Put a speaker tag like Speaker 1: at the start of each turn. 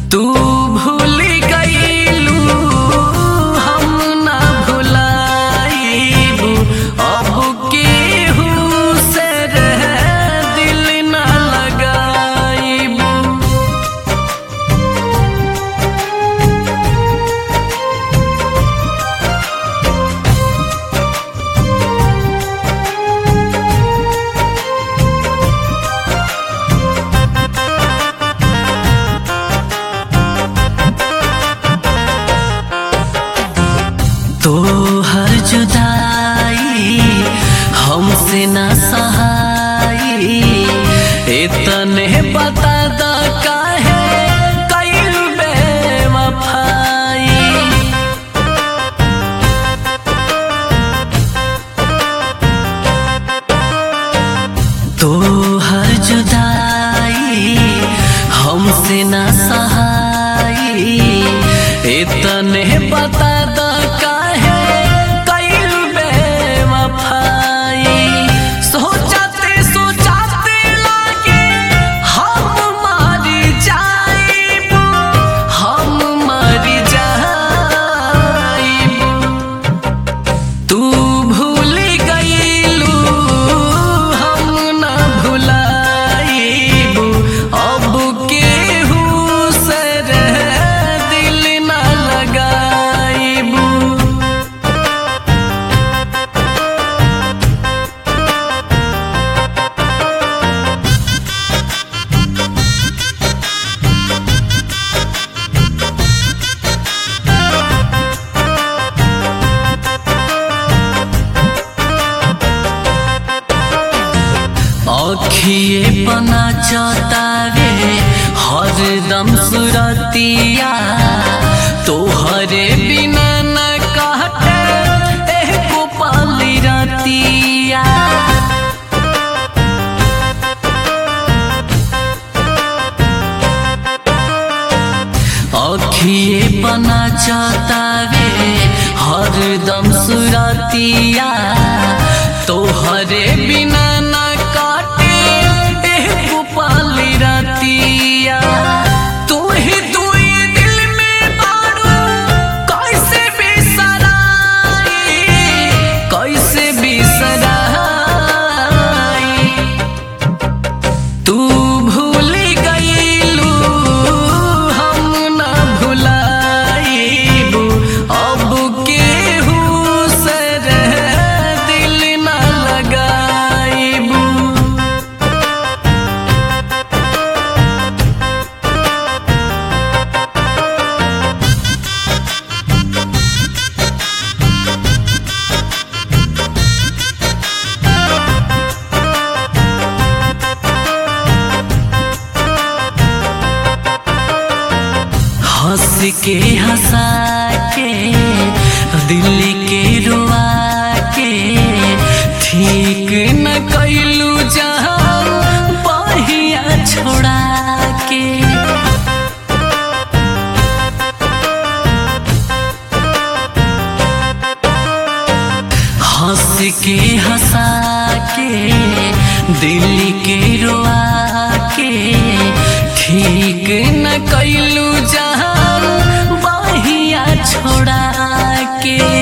Speaker 1: तू भूल गईलू हम ना भुलाईबू, अब केहू से रह दिल ना लगाईबू। तो हर जुदाई हमसे न सहाई, इतने बता द काहे कइल बेवफाई। तो हर जुदाई हमसे न सहाई, इतने बता द काहे कइल बेवफाई। सोचते सोचते लागे हम मर जाइबू, हम मर जाइबू। तू भूल गईलू हम ना भुलाईबू, अब केहू से रह दिल ना लगाईबू। अखिए बना चतावे हरदम सुरतिया, तोहरे बिना न काटे एको पल रतिया। अखिए बना चतावे हरदम सुरतिया, तोहरे बिना न काटे एको पल रतिया। तू ही दुई दिल में बारू कैसे बिसराई, कैसे बिसराई। तू भूल गईलू हम ना भुलाईबू, अब केहू से रह दिल ना लगाईबू। हंस के हंसा के दिल के रुआ के, ठीक न कइलू जहां बहिया छोड़ा के। हंस के हंसा के दिल के रुआ के, ठीक न कइलू जहां बहिया छोड़ा के।